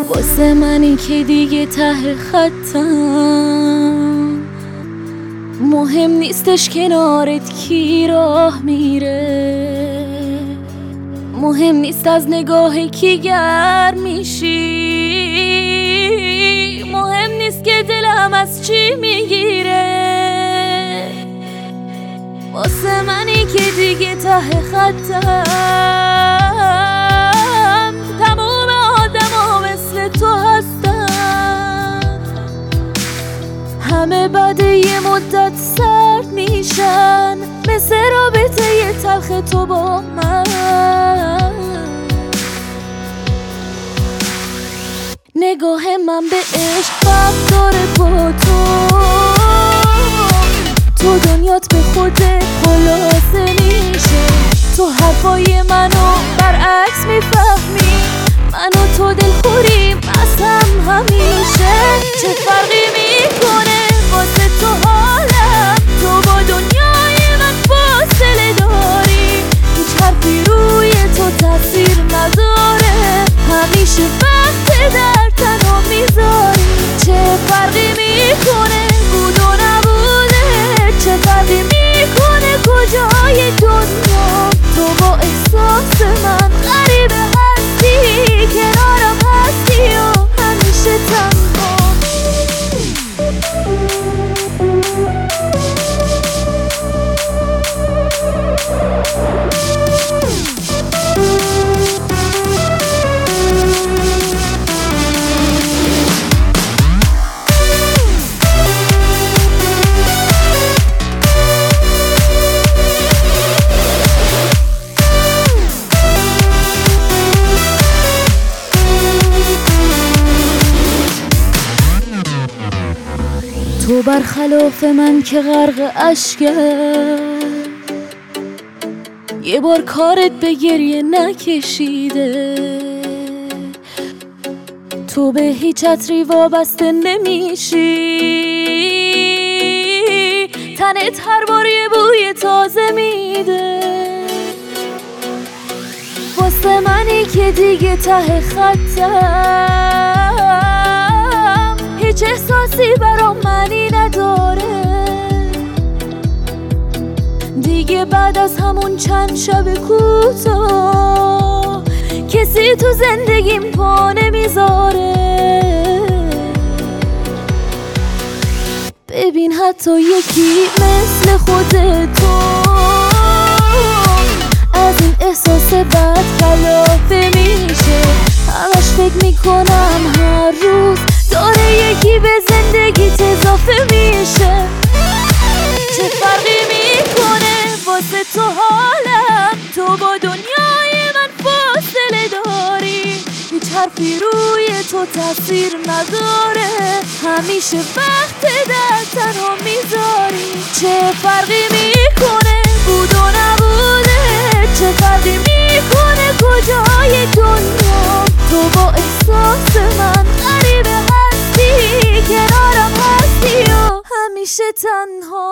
واسه منی که دیگه ته خطم، مهم نیستش کنارت کی راه میره، مهم نیست از نگاه کی گرم میشی، مهم نیست که دلم از چی میگیره. واسه منی که دیگه ته خطم، تموم آدما مثل تو هستن، همه بعد یه مدت سرد میشن، مثل رابطه یه تلخ تو با من. نگاه من به عشق فرق داره با تو دنیات به خودت خلاصه میشه، تو حرفای منو برعکس میفهمی، من و تو دلخوریم از هم همیشه. چه فرقی میکنه واسه تو حالم، تو با دنیای من فاصله داری، هیچ حرفی روی تو تاثیر نداره، همیشه وقت در تنها میذاری. چه فرقی میکنه بود و نبوده، چه فرقی میکنه کجای دنیا، تو با احساس من غریبه هستی، کنارم هستی و همیشه تنها. تو برخلاف من که غرق اشکم، یه بار کارت به گریه نکشیده، تو به هیچ عطری وابسته نمیشی، تنت هر بار یه بوی تازه میده. واسه منی که دیگه ته خطم، هیچ احساسی برام معنی نداره، دیگه بعد از همون چند شب کوتاه کسی تو زندگیم پا نمیذاره. ببین حتی یکی مثل خودتو از این احساس بد کلافه میشه، همش فکر میکنم هر روز داره یکی به زندگیت اضافه میشه. چه فرقی میکنه واسه تو حالم، تو با دنیای من فاصله داری، هیچ حرفی روی تو تاثیر نداره، همیشه وقت در تنها میذاری. چه فرقی میکنه بود و نبوده، چه فرقی میکنه کجای دنیا، تو با احساس من غریبه هستی، کنارم هستی و همیشه تنها.